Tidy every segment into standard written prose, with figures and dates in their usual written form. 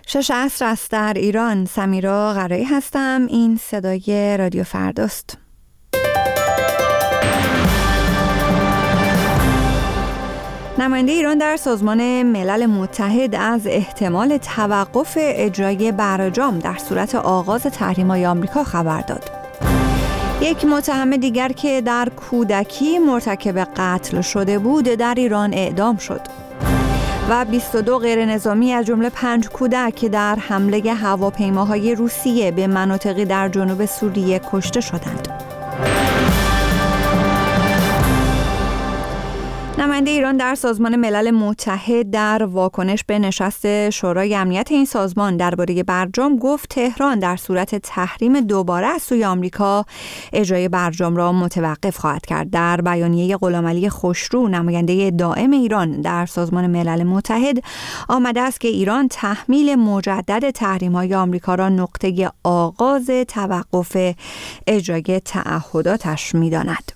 6 عصر است در ایران. سمیرا قرایی هستم. این صدای رادیو فرداست. نماینده ایران در سازمان ملل متحد از احتمال توقف اجرای برجام در صورت آغاز تحریم‌های آمریکا خبر داد. یک متهم دیگر که در کودکی مرتکب قتل شده بود در ایران اعدام شد و 22 غیرنظامی از جمله 5 کودک در حمله هواپیماهای روسیه به مناطقی در جنوب سوریه کشته شدند. نماینده ایران در سازمان ملل متحد در واکنش به نشست شورای امنیت این سازمان درباره برجام گفت تهران در صورت تحریم دوباره از سوی آمریکا اجرای برجام را متوقف خواهد کرد. در بیانیه غلامعلی خوشرو نماینده دائم ایران در سازمان ملل متحد آمده است که ایران تحمیل مجدد تحریم‌های آمریکا را نقطه آغاز توقف اجرای تعهداتش می‌داند.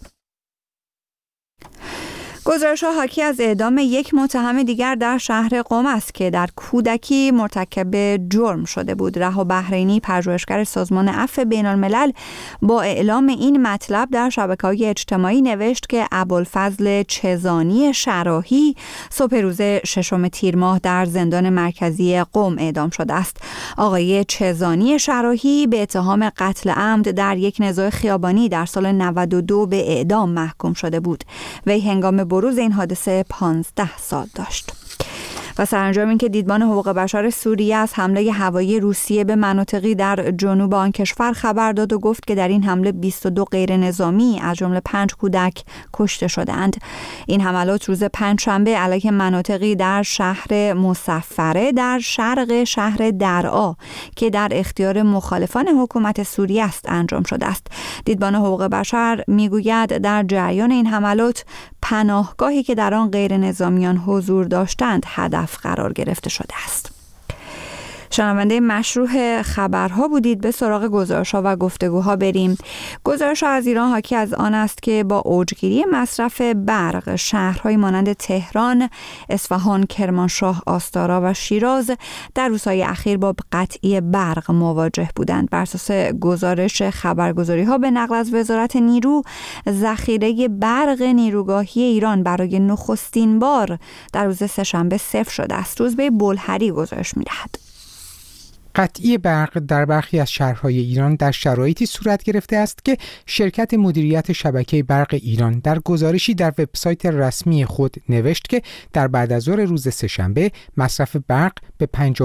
گزارش‌ها حاکی از اعدام یک متهم دیگر در شهر قم است که در کودکی مرتکب جرم شده بود. رها بحرینی پژوهشگر سازمان عفو بین‌الملل با اعلام این مطلب در شبکه‌های اجتماعی نوشت که ابوالفضل چزانی شراحی صبح روز 6 تیر ماه در زندان مرکزی قم اعدام شده است. آقای چزانی شراحی به اتهام قتل عمد در یک نزاع خیابانی در سال 92 به اعدام محکوم شده بود. وی هنگام بروز این حادثه 15 سال داشت. و سرانجام این که دیدبان حقوق بشر سوریه از حمله هوایی روسیه به مناطقی در جنوب آن کشور خبر داد و گفت که در این حمله 22 غیر نظامی از جمله 5 کودک کشته شدند. این حملات روز پنجشنبه علیه مناطقی در شهر مصفره در شرق شهر درعا که در اختیار مخالفان حکومت سوریه است انجام شده است. دیدبان حقوق بشر میگوید در جریان این حملات پناهگاهی که در آن غیر نظامیان حضور داشتند هدف قرار گرفته شده است. شنونده مشروع خبرها بودید. به سراغ گزارش‌ها و گفتگوها بریم. گزارش‌ها از ایران حاکی از آن است که با اوجگیری مصرف برق شهرهای مانند تهران، اصفهان، کرمانشاه، آستارا و شیراز در روزهای اخیر با قطعی برق مواجه بودند. بر اساس گزارش خبرگزاری‌ها به نقل از وزارت نیرو، ذخیره برق نیروگاهی ایران برای نخستین بار در روز سه‌شنبه صفر شده است. روزبه بلهری گزارش می‌دهد. قطعی برق در برخی از شهرهای ایران در شرایطی صورت گرفته است که شرکت مدیریت شبکه برق ایران در گزارشی در وبسایت رسمی خود نوشت که در بعد از ظهر روز سه‌شنبه مصرف برق به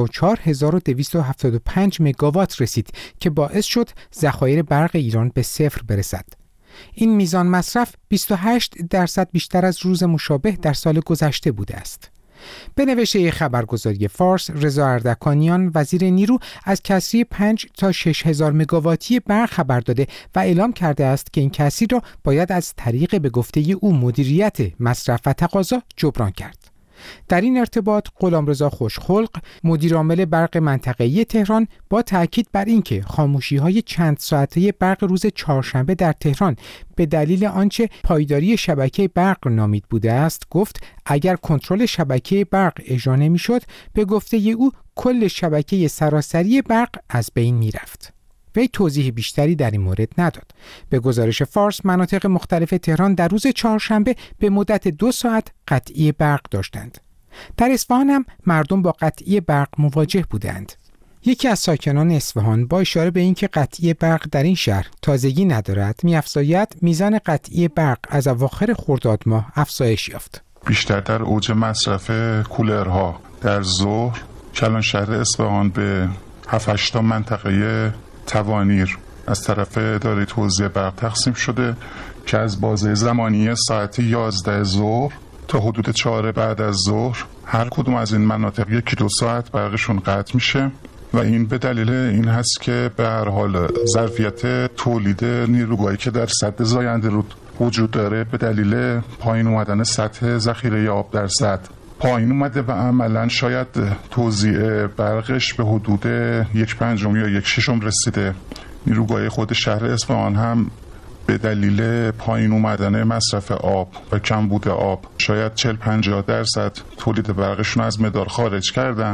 54275 مگاوات رسید که باعث شد ذخایر برق ایران به صفر برسد. این میزان مصرف 28% بیشتر از روز مشابه در سال گذشته بوده است. به نوشته خبرگزاری فارس، رضا اردکانیان وزیر نیرو از کسری 5 تا 6000 مگاواتی برق خبر داده و اعلام کرده است که این کسری را باید از طریق به گفته او مدیریت مصرف و تقاضا جبران کرد. در این ارتباط غلامرضا خوشخلق مدیرعامل برق منطقه‌ای تهران با تاکید بر اینکه خاموشی‌های چند ساعته برق روز چهارشنبه در تهران به دلیل آنچه پایداری شبکه برق نامید بوده است گفت اگر کنترل شبکه برق اجرا نمی‌شد به گفته او کل شبکه سراسری برق از بین می‌رفت. وی توضیح بیشتری در این مورد نداد. به گزارش فارس مناطق مختلف تهران در روز چهارشنبه به مدت 2 ساعت قطعی برق داشتند. در اصفهان هم مردم با قطعی برق مواجه بودند. یکی از ساکنان اصفهان با اشاره به اینکه قطعی برق در این شهر تازگی ندارد می‌افزاید میزان قطعی برق از اواخر خرداد ماه افزایش یافت. بیشتر در اوج مصرف کولرها در ظهر کلان شهر اصفهان به 7-8 تا منطقه توانیر از طرف اداره توزیع برق تقسیم شده که از بازه زمانی ساعت 11 ظهر تا حدود 4 بعد از ظهر هر کدوم از این مناطق 1-2 ساعت برقشون قطع میشه و این به دلیل این هست که به هر حال ظرفیت تولید نیروگاهی که در سد زاینده رود وجود داره به دلیل پایین اومدن سطح ذخیره آب در سد پایین اومده و عملا شاید توزیع برقش به حدود 1/5 یا 1/6 رسیده. نیروگاه خود شهر اصفهان هم به دلیل پایین اومدن مصرف آب و کمبود آب شاید 40-50% تولید برقشون از مدار خارج کردن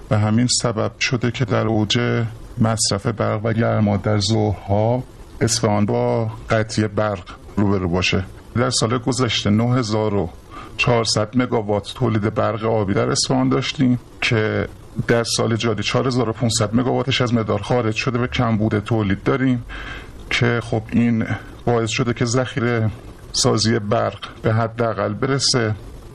و همین سبب شده که در اوج مصرف برق و گرما در ظهرها اصفهان با قطعی برق روبرو باشه. در سال گذشته 9400 مگاوات تولید برق آبی در اصفهان داشتیم که در سال جاری 4500 مگاواتش از مدار خارج شده، به کمبود تولید داریم که خب این باعث شده که ذخیره سازی برق به حداقل برسه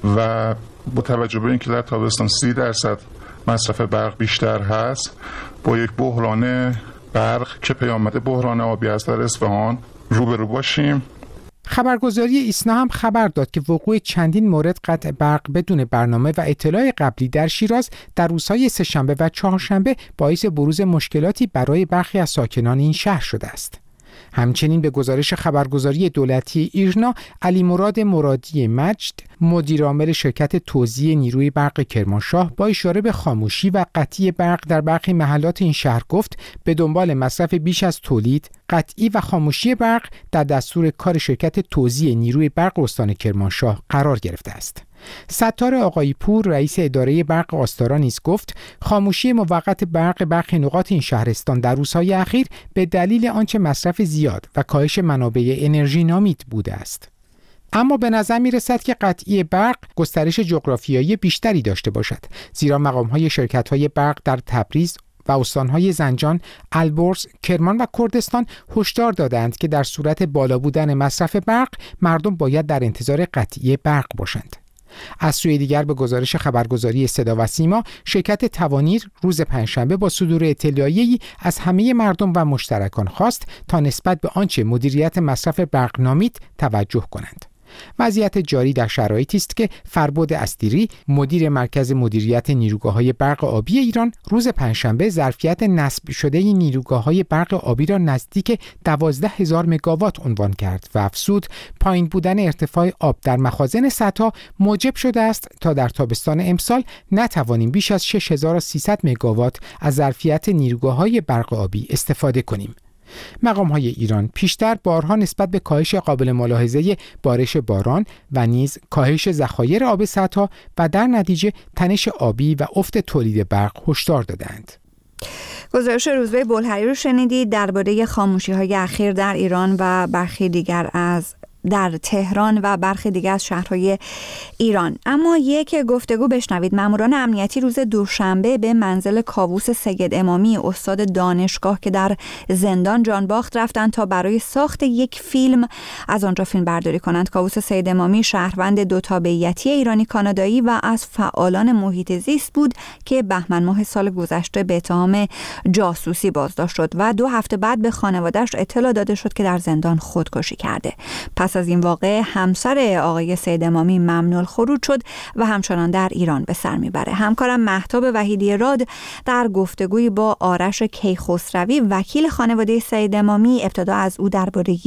و با توجه به اینکه در تابستان 30% مصرف برق بیشتر هست، با یک بحران برق که پیامد بحران آبی است در اصفهان روبرو باشیم. خبرگزاری ایسنا هم خبر داد که وقوع چندین مورد قطع برق بدون برنامه و اطلاع قبلی در شیراز در روزهای سه‌شنبه و چهارشنبه باعث بروز مشکلاتی برای برخی از ساکنان این شهر شده است. همچنین به گزارش خبرگزاری دولتی ایرنا، علی مراد مرادی مجد، مدیرعامل شرکت توزیع نیروی برق کرمانشاه، با اشاره به خاموشی و قطعی برق در برخی محلات این شهر گفت به دنبال مصرف بیش از تولید، قطعی و خاموشی برق در دستور کار شرکت توزیع نیروی برق استان کرمانشاه قرار گرفته است. ستار آقایی پور، رئیس اداره برق آستارا نیز گفت خاموشی موقت برق برخی نقاط این شهرستان در روزهای اخیر به دلیل آنچه مصرف زیاد و کاهش منابع انرژی نامید بوده است. اما به نظر می رسد که قطعی برق گسترش جغرافیایی بیشتری داشته باشد، زیرا مقام‌های شرکت‌های برق در تبریز و استان‌های زنجان، البرز، کرمان و کردستان هشدار دادند که در صورت بالا بودن مصرف برق مردم باید در انتظار قطعی برق باشند. از سوی دیگر به گزارش خبرگزاری صدا و سیما، شرکت توانیر روز پنجشنبه با صدور اطلاعیه‌ای از همه مردم و مشترکان خواست تا نسبت به آنچه مدیریت مصرف برق نامید توجه کنند. وضعیت جاری در شرایطی است که فربد استیری، مدیر مرکز مدیریت نیروگاه‌های برق آبی ایران، روز پنجشنبه ظرفیت نصب شده نیروگاه‌های برق آبی را نزدیک 12000 مگاوات عنوان کرد و افزود پایین بودن ارتفاع آب در مخازن سدها موجب شده است تا در تابستان امسال نتوانیم بیش از 6300 مگاوات از ظرفیت نیروگاه‌های برق آبی استفاده کنیم. مقام‌های ایران پیشتر بارها نسبت به کاهش قابل ملاحظه بارش باران و نیز کاهش ذخایر آب سدها و در نتیجه تنش آبی و افت تولید برق هشدار دادند. گزارش روزبه بلهری رو شنیدید درباره خاموشی‌های اخیر در ایران و برخی دیگر از در تهران و برخی دیگر از شهرهای ایران. اما یک گفتگو بشنوید. ماموران امنیتی روز دوشنبه به منزل کاووس سید امامی، استاد دانشگاه که در زندان جانباخت، رفتند تا برای ساخت یک فیلم از آنجا فیلم برداری کنند. کاووس سید امامی شهروند دو تابعیتی ایرانی کانادایی و از فعالان محیط زیست بود که بهمن ماه سال گذشته به اتهام جاسوسی بازداشت شد و 2 هفته بعد به خانواده‌اش اطلاع داده شد که در زندان خودکشی کرده. پس از این واقعه همسر آقای سید امامی ممنوع الخروج شد و همچنان در ایران به سر میبره. همکارم مهتاب وحیدی راد در گفتگوی با آرش کیخسروی، وکیل خانواده سید امامی، ابتدا از او درباره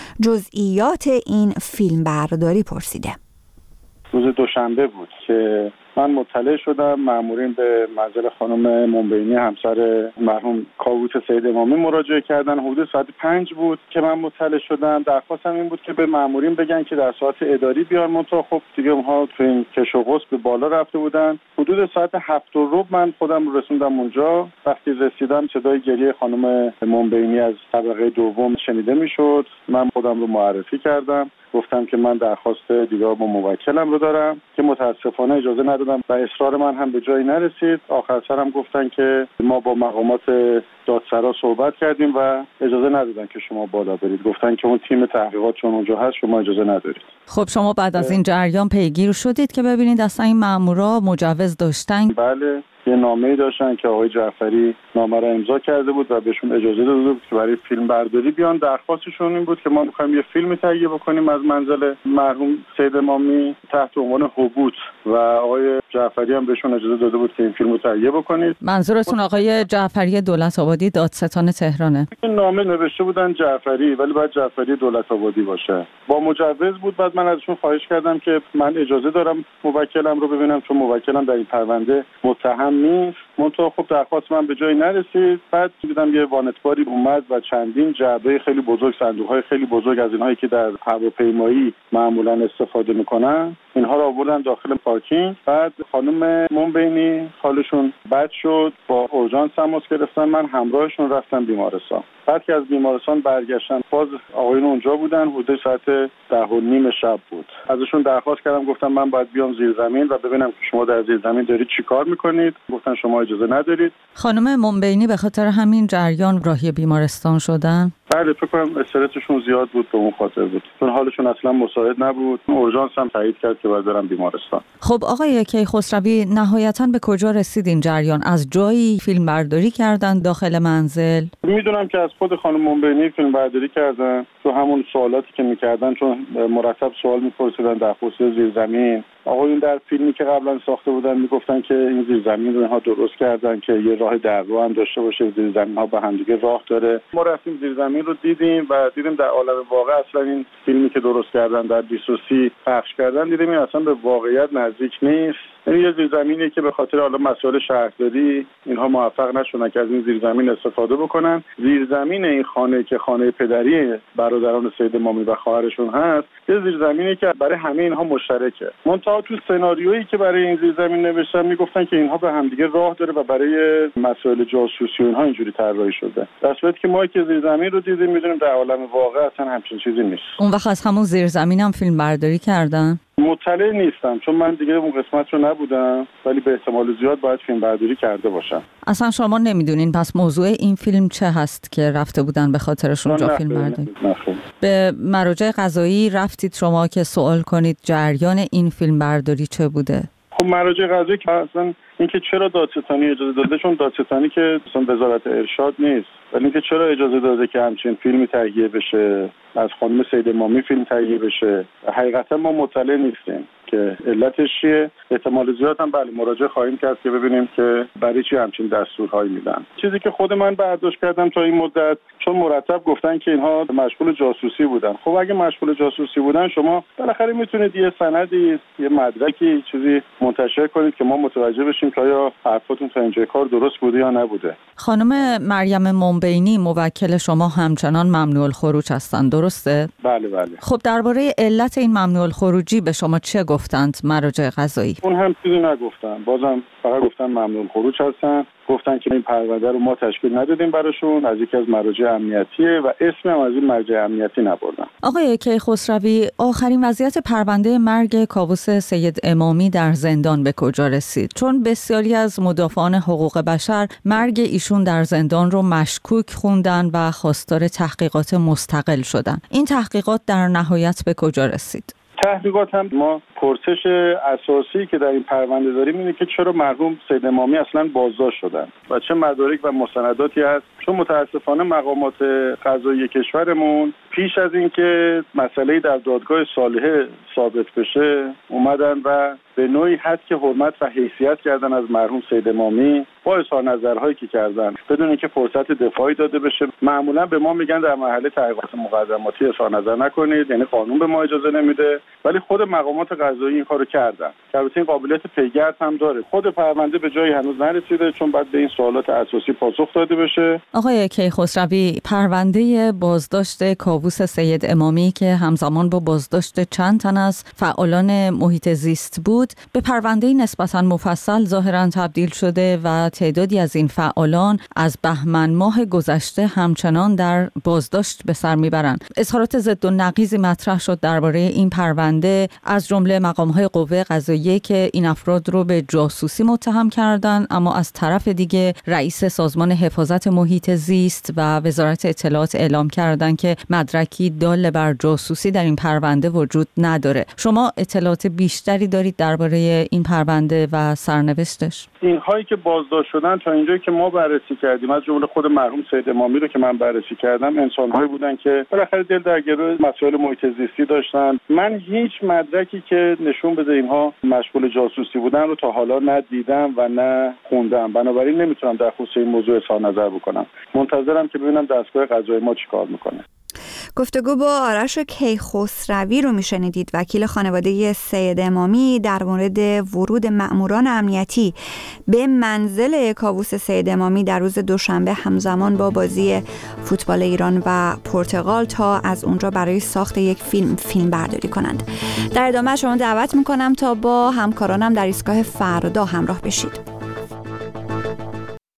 جزئیات این فیلم برداری پرسیده. روز دوشنبه بود که من مطلع شدم مامورین به منزل خانم منبعینی همسر مرحوم کاووس سید امامی مراجعه کردن. حدود ساعت 5 بود که من مطلع شدم. درخواستم این بود که به مامورین بگن که در ساعت اداری بیان. منتها خب دیگه اونها تو این کش و قوس به بالا رفته بودن. حدود ساعت 7:15 من خودم رو رسوندم اونجا. وقتی رسیدم صدای گریه خانم منبعینی از طبقه دوم شنیده میشد. من خودم رو معرفی کردم، گفتم که من درخواست دیدار با موکلم رو دارم که متاسفانه اجازه ندادم و اصرار من هم به جایی نرسید. آخر سرم گفتن که ما با مقامات دادسرا صحبت کردیم و اجازه ندادن که شما بالا برید. گفتن که اون تیم تحقیقات چون اونجا هست شما اجازه ندارید. خب شما بعد از این جریان پیگیر شدید که ببینید اصلا این مامورا مجوز داشتن؟ بله، یه نامه‌ای داشتن که آقای جعفری نامه را امضا کرده بود و بهشون اجازه داده بود که برای فیلم برداری بیان. درخواستشون این بود که ما می‌خوایم یه فیلم تهیه بکنیم از منزل مرحوم سید امامی تحت عنوان هبوط و آقای جعفری هم بهشون اجازه داده بود که این فیلم رو تهیه بکنید. منظورتون آقای جعفری دولت آبادی دادستان تهرانه؟ این نامه نوشته بودن جعفری ولی باید جعفری دولت آبادی باشه. با مجوز بود. بعد من ازشون خواهش کردم که من اجازه دارم موکلم رو ببینم چون موکلم در این پرونده متهم نیست منتها خب درخواست من به جایی نرسید. بعد دیدم یه وانتباری اومد و چندین جعبه خیلی بزرگ، صندوق‌های خیلی بزرگ از اینایی که در هواپیمایی معمولا استفاده میکنن، اینها رو آوردن داخل پارکینگ. بعد خانم منبینی حالشون بد شد، با اورژانس تماس گرفتن، من همراهشون رفتم بیمارستان. بعد که از بیمارستان برگشتن باز آقایون اونجا بودن، حدود ساعت 10:30 شب بود. ازشون درخواست کردم، گفتم من باید بیام زیر زمین و ببینم که شما در زیر زمین دارید چی کار میکنید. گفتن شما اجازه ندارید. خانم منبینی به خاطر همین جریان راهی بیمارستان شدن؟ بله، فکر کنم استرسشون زیاد بود، به اون خاطر بود، چون حالشون اصلا مساعد نبود. اورژانس هم تایید کرد که باید برن بیمارستان. خب آقای کیخسروی، نهایتاً به کجا رسید این جریان؟ از جایی فیلم برداری کردن داخل منزل؟ میدونم که از خود خانم منبینی فیلم برداری کردن، تو همون سوالاتی که میکردن، چون مرتب سوال میپرسیدن در خصوص زیرزمین. آقایون در فیلمی که قبلا ساخته بودن میگفتن که این زیرزمین رو اینها درست کردن که یه راه دررو هم داشته باشه، زیرزمین ها با هم دیگه راه داره. ما رفتیم زیرزمین رو دیدیم و دیدیم در عالم واقع اصلا این فیلمی که درست کردن در 2030 پخش کردن، دیدیم این اصلا به واقعیت نزدیک نیست. این یه زیرزمینی که به خاطر حالا مسائل شهرداری اینها موفق نشدن که از این زیرزمین استفاده بکنن. زیرزمین این خانه که خانه پدری برادران سید امامی و خواهرشون هست، یه زیرزمینی که برای همه اینها مشترکه. منتها تو سناریویی که برای این زیرزمین نوشتن میگفتن که اینها به همدیگه راه داره و برای مسائل جاسوسی و اینها اینجوری طراحی شده. در صورتی که ما که زیرزمین رو دیدیم میدونیم در عالم واقع اصلا همچین چیزی نیست. اون وقت از همون زیرزمین هم فیلم برداری کردن؟ مطلع نیستم چون من دیگه اون قسمت رو نبودم، ولی به احتمال زیاد باید فیلم برداری کرده باشم. اصلا شما نمیدونین پس موضوع این فیلم چه هست که رفته بودن به خاطرش اونجا فیلم برداری؟ به مراجع قضایی رفتید شما که سوال کنید جریان این فیلم برداری چه بوده؟ خب مراجع قضایی که اصلا اینکه چرا دادستانی اجازه داده، چون دادستانی که اصلا وزارت ارشاد نیست، ولی اینکه چرا اجازه داده که همچین فیلمی تهیه بشه، از خانم سید امامی فیلم تهیه بشه، حقیقتا ما مطلع نیستیم که علتش چیه. احتمال زیاد هم بله مراجعه خواهیم کرد که ببینیم که برای چی همچین دستورهایی میدن. چیزی که خود من برداشت کردم تا این مدت، چون مرتب گفتن که اینها مشغول جاسوسی بودن. خب اگه مشغول جاسوسی بودن شما بالاخره میتونید یه سندی، یه مدرکی، چیزی منتشر کنید که ما متوجه بشیم که آیا حرفاتون تا اینجای کار درست بوده یا نبوده. خانم مریم منبینی موکل شما همچنان ممنوع الخروج هستن، درسته؟ بله بله. خب درباره علت این ممنوع الخروجی به شما چه گفتند مراجع قضایی؟ اون هم چیزی نگفتن، بازم فقط گفتن ممنوع الخروج هستن. گفتن که این پرونده رو ما تشکیل ندادیم براشون، از یکی از مراجع امنیتیه و اسمی هم از این مرجع امنیتی نبردن. آقای کیخسروی، آخرین وضعیت پرونده مرگ کاووس سید امامی در زندان به کجا رسید؟ چون بسیاری از مدافعان حقوق بشر مرگ ایشون در زندان رو مشکوک خوندن و خواستار تحقیقات مستقل شدن. این تحقیقات در نهایت به کجا رسید؟ تحقیقات هم ما پرسش اساسی که در این پرونده داریم اینه که چرا مرحوم سید امامی اصلا بازداشت شدن و چه مدارک و مستنداتی هست، چون متاسفانه مقامات قضایی کشورمون پیش از اینکه مسئله در دادگاه صالحه ثابت بشه اومدن و به نوعی حد که حرمت و حیثیت کردن از مرحوم سید امامی با اظهار نظرهایی که کردن بدون اینکه فرصت دفاعی داده بشه. معمولا به ما میگن در مرحله تحقیقات مقدماتی اظهار نظر نکنید، یعنی قانون به ما اجازه نمیده، ولی خود مقامات قضایی این کارو کردن که البته این قابلیت پیگرد هم داره. خود پرونده به جایی هنوز نرسیده چون باید به این سوالات اساسی پاسخ داده بشه. آقای کیخسروی، پرونده بازداشت کاووس سید امامی که همزمان با بازداشت چند تن از فعالان محیط زیست بود به پرونده نسبتاً مفصل ظاهراً تبدیل شده و تعدادی از این فعالان از بهمن ماه گذشته همچنان در بازداشت به سر میبرند. اظهارات ضد و نقیضی مطرح شد درباره این پرونده، از جمله مقام‌های قوه قضاییه که این افراد رو به جاسوسی متهم کردند، اما از طرف دیگه رئیس سازمان حفاظت محیط زیست و وزارت اطلاعات اعلام کردند که مدرکی دال بر جاسوسی در این پرونده وجود نداره. شما اطلاعات بیشتری دارید درباره این پرونده و سرنوشتش؟ اینهایی که بازداشت شدن تا اینجایی که ما بررسی کردیم، از جمله خود مرحوم سید امامی رو که من بررسی کردم، انسان‌هایی بودن که بالاخره دل در گروه مسائل محیط زیستی داشتن. من هیچ مدرکی که نشون بده اینها مشغول جاسوسی بودن رو تا حالا نه دیدم و نه خوندم، بنابراین نمیتونم در خصوص این موضوع اظهار نظر بکنم. منتظرم که ببینم دستگاه قضایی ما چیکار میکنه. گفتگو با آرش کیخسروی رو میشنیدید، وکیل خانواده سید امامی، در مورد ورود مأموران امنیتی به منزل کاووس سید امامی در روز دوشنبه همزمان با بازی فوتبال ایران و پرتغال تا از اونجا برای ساخت یک فیلم برداری کنند. در ادامه شما دعوت میکنم تا با همکارانم در ایستگاه فردا همراه بشید.